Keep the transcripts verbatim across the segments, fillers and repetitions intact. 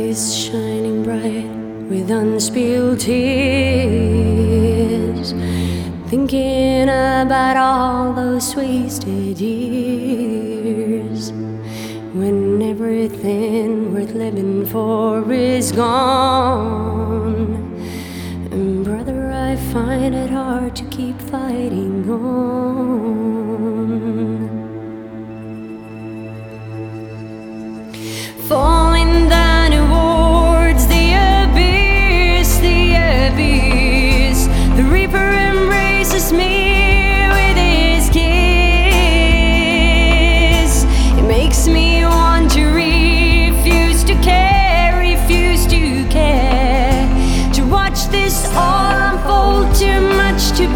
eyes shining bright with unspilled tears, thinking about all those wasted years, when everything worth living for is gone. And brother, I find it hard to keep fighting on. Falling down towards the abyss, the abyss. The Reaper embraces me with his kiss. It makes me want to refuse to care, refuse to care, to watch this all unfold, too much to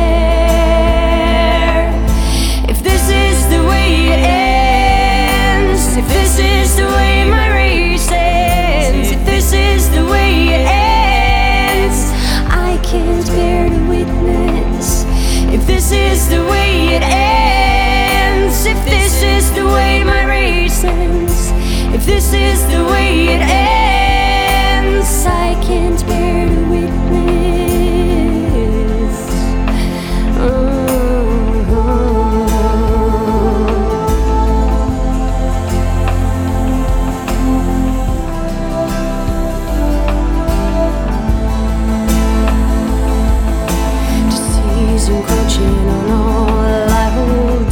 bear. If this is the way it ends, if this is the way my race ends, if this is the way it ends, I can't bear to witness. If this is the way it ends, if this is the way my race ends, if this is the way it ends, I can't bear to witness. Oh. Encroaching on all I hold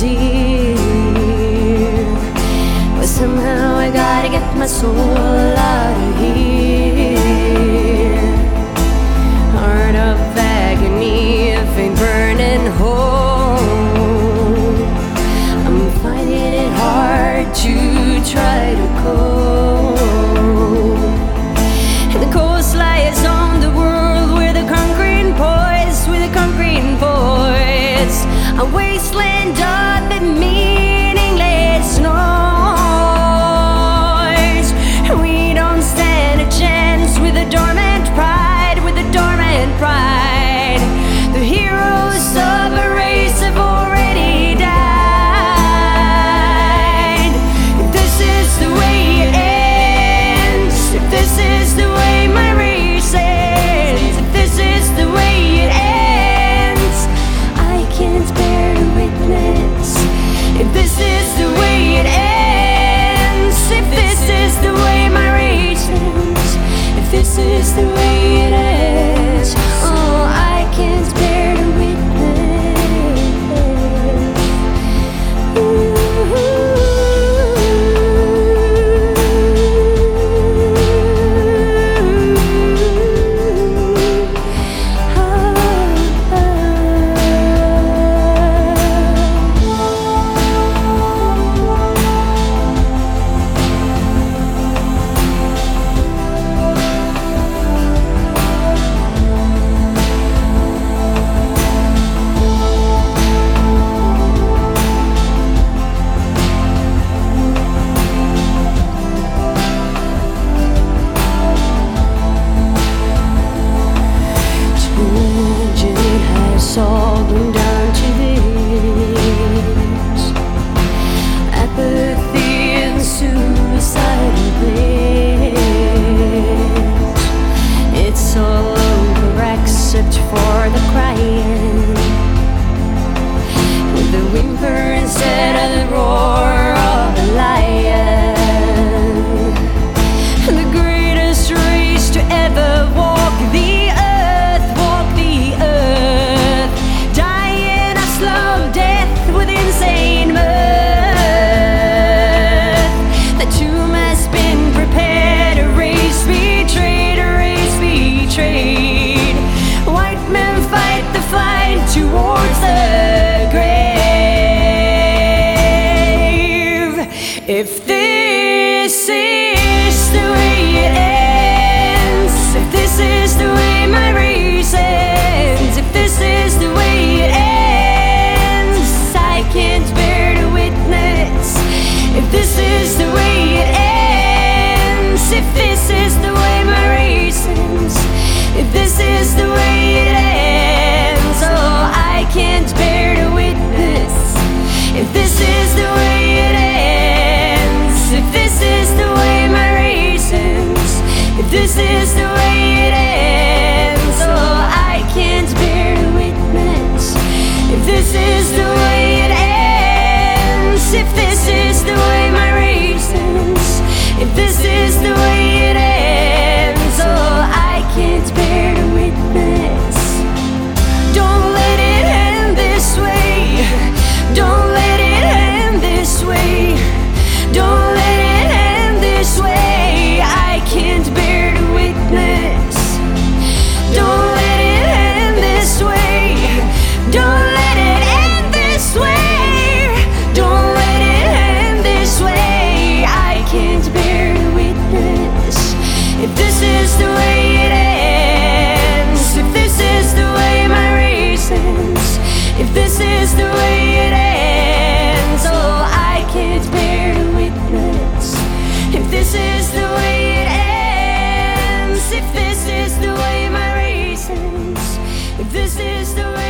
dear, but somehow I gotta get my soul out of here. Heart of agony, a faint burning hole. I'm finding it hard to try to cope. And the coast lies on the world where the concrete poise, with the concrete poise, a wasteland of the meaningless noise. We don't stand a chance with a dormant pride, with a dormant pride. The heroes of a race have already died. If this is the way it ends, if this is the way my race ends, if this is the way it ends, I can't bear to witness. If this is the way it ends, if this is the way my race ends, if this is the way it ends, oh, I can't bear to witness. Ooh. All going down to this apathy and suicidal bliss. It's all over except for the crying, the whimper instead of the roar of a lion. The greatest race to ever walk the earth, walk the earth, dying a slow death with insane mirth. The tomb has been prepared, a race betrayed, a race betrayed. White men fight the fight towards the grave. If this is the way it ends, if this is the way my race ends, if this is the way it ends, I can't bear to witness. If this is the way it ends, if this is the way my race ends, if this is the way it ends, oh, I can't bear to witness. If this is the way it ends, if this is the way my reasons, if this is the way it ends, oh, I can't bear to witness. Don't let it end this way. Don't let it end this way. Don't let it end this way. I can't bear to witness. Don't let it end this way. Don't let it end this way. Don't let it end this way. I can't bear to witness. If this is the way it ends, if this is the way my reasons, if this is the way it ends, oh, I can't bear to witness. If this is the way it ends, if this is the way my reasons, if this is the way